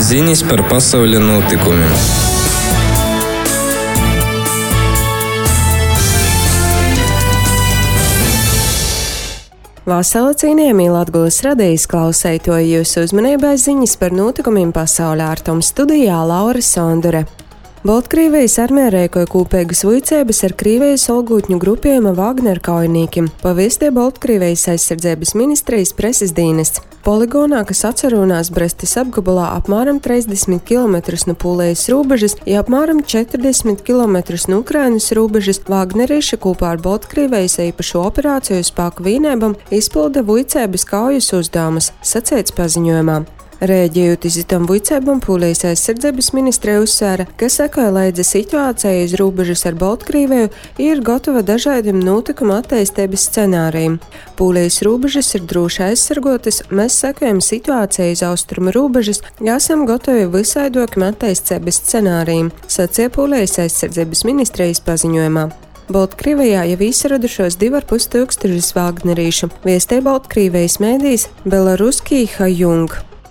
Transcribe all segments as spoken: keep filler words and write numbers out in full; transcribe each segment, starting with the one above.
Ziņas par pasaules notikumiem. Vasala cienījamie Latgulas radijas klausētoji, jūsu uzmanībai ziņas par notikumiem pasaulē ar tom studijā Laura Sondure. Baltkrievijas armija rēkoja kūpēgas vuicēbas ar Krievijas olgūtņu grupējuma Wagner kaujinīkim, paviestie Baltkrievijas aizsardzības ministrijas preses dienests. Poligonā, kas atsarunās Brestas apgabalā apmēram trīsdesmit kilometrus no Polijas robežas, ja apmēram četrdesmit kilometrus no Ukrainas robežas, Wagnerieši kopā ar Baltkrievijas īpašo operāciju spēku vienībām izpilda vuicēbas kaujas uzdevumus, sacīts paziņojumā. Rēģējot uz itam vuicēbam, Polijas aizsardzības ministrija uzsvēra, ka sekoja līdzi situācijai uz robežas ar Baltkrieviju ir gatava dažādiem notikumu attīstības scenārijiem. Polijas robežas ir droši aizsargotas, mēs sekojam situācijai uz austrumu robežas, esam gatavi visaidokiem attīstības scenārijiem, sacīja Polijas aizsardzības ministrijas paziņojumā. Baltkrievijā jau izradušos divi ar pus tūkstošus Wagnerīšu, viestīja Baltkrievijas mēdījis Belaruskij Hajung.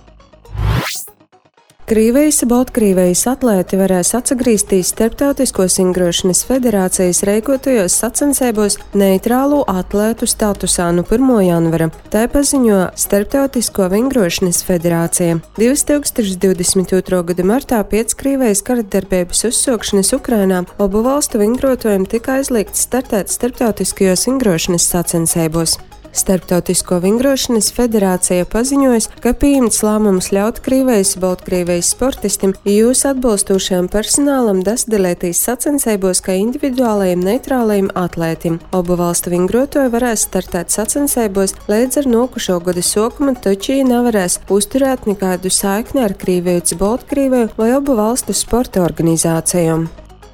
Krievijas Baltkrievijas atlēti varēs atgriezties Starptautiskos vingrošanas federācijas rīkotajos sacensībos neitrālo atlētu statusā no pirmā janvara. Tā paziņo Starptautisko vingrošanas federācija. divi tūkstoši divdesmit otrā gada martā pēc Krievijas karadarbības uzsākšanas Ukrainā abu valstu vingrotājiem tika aizliegts startēt starptautiskajos vingrošanas sacensībos. Starptautisko vingrošanas federācija paziņojas, ka pieņemts lēmums ļaut Krievijas Baltkrievijas sportistiem jūs atbalstošajam personālam dasadalīties sacensībos kā individuālajiem neitrālajiem atlētiem. Abu valstu vingrotāji varēs startēt sacensībos līdz ar nākošo gada sākumu, taču viņi nevarēs uzturēt nekādu saikni ar Krieviju, Baltkrieviju vai abu valstu sporta organizācijām.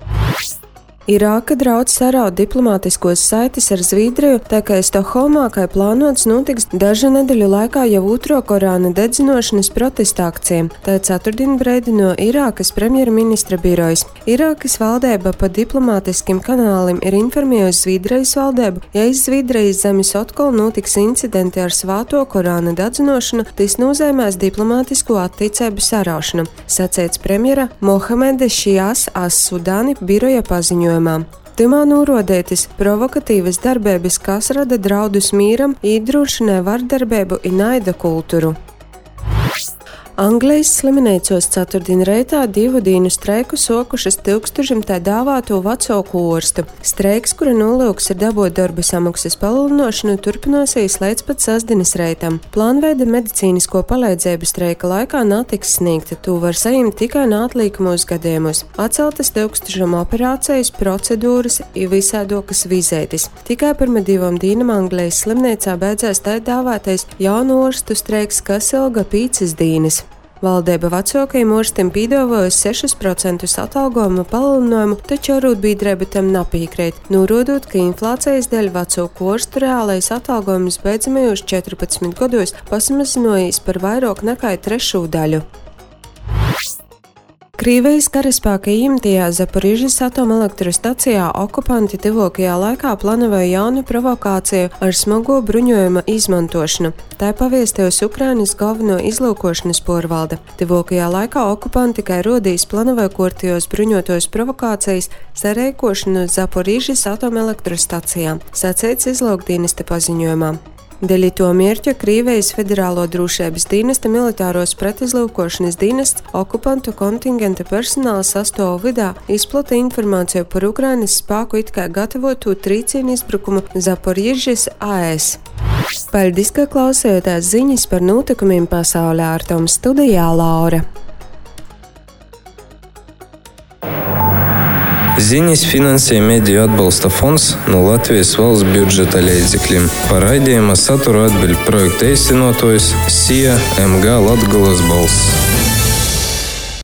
Irāka draudz saraut diplomātiskos saites ar Zviedriju, tā kā Stokholmā, kā plānots, notiks dažu nedēļu laikā jau otro Korāna dedzinošanas protesta akcija. Tā ceturtdien brēdino Irākas premjerministra birojas. Irākas valdība pa diplomātiskiem kanāliem ir informējusi Zviedrijas valdību, ja iz Zviedrijas zemes atkal notiks incidenti ar svāto Korāna dedzinošanu, tas nozīmēs diplomātisko attīcību saraušanu, sacīts premjera Mohameda Šijās as-Sudāni biroja paziņojumā. Timā norādītas provokatīvas darbības, kas rada draudus mīram, iedrošināja vardarbību un naida kultūru. Anglijas slimnīcos ceturtdien reitā divu dienu streiku sokušas tūkstošiem tā dāvāto vecāku ārstu. Streiks, kura nolūks ir dabūt darba samaksas palielināšanu, turpināsies līdz pat sestdienas reitam. Plānveida medicīnisko palīdzību streika laikā netiks sniegta, to var saņemt tikai neatliekumos gadījumos. Atceltas tūkstošiem operācijas, procedūras un visādokas vizētis. Tikai pirmā divām dienām Anglijas slimnīcā beidzās tā dāvātais jaunu ārstu streiks, kas ilga piecas dienas. Valdība vecākajiem ārstiem piedāvājusi sešus procentus atalgojuma palielinājumu, taču arotbiedrība tam nepiekrīt, norādot, ka inflācijas dēļ vecāku ārstu reālais atalgojums beidzamajos četrpadsmit gados pasamazinājies par vairāk nekā trešo daļu. Krievijas karaspēka ieņemtajā Zaporižas atomelektrostacijā okupanti tuvākajā laikā plānoja jaunu provokāciju ar smago bruņojuma izmantošanu. Tā paviestījusi Ukrainas galveno izlūkošanas porvalde. Tuvākajā laikā okupanti, kā rodīs, plānoja kārtējos bruņotos provokācijas sarīkošanu Zaporižas atomelektrostacijā, sacīts izlūkdienesta paziņojumā. Dēļ to mērķa Krievijas Federālo drošības dienesta militāros pretizlūkošanas dienests okupantu kontingenta personāla sastāvu vidā izplata informāciju par Ukrainas spēku it kā gatavotu trīcienu izbrukumu Zaporiežas A E S. Paldies, ka klausījāties ziņas par notikumiem pasaulē ar tom studijā Laura. Ziņas finansē Mediju atbalsta fonds no Latvijas valsts budžeta līdzekļiem. Par raidījuma saturu atbild projekta īstenotājs S I A M G Latgulas balss.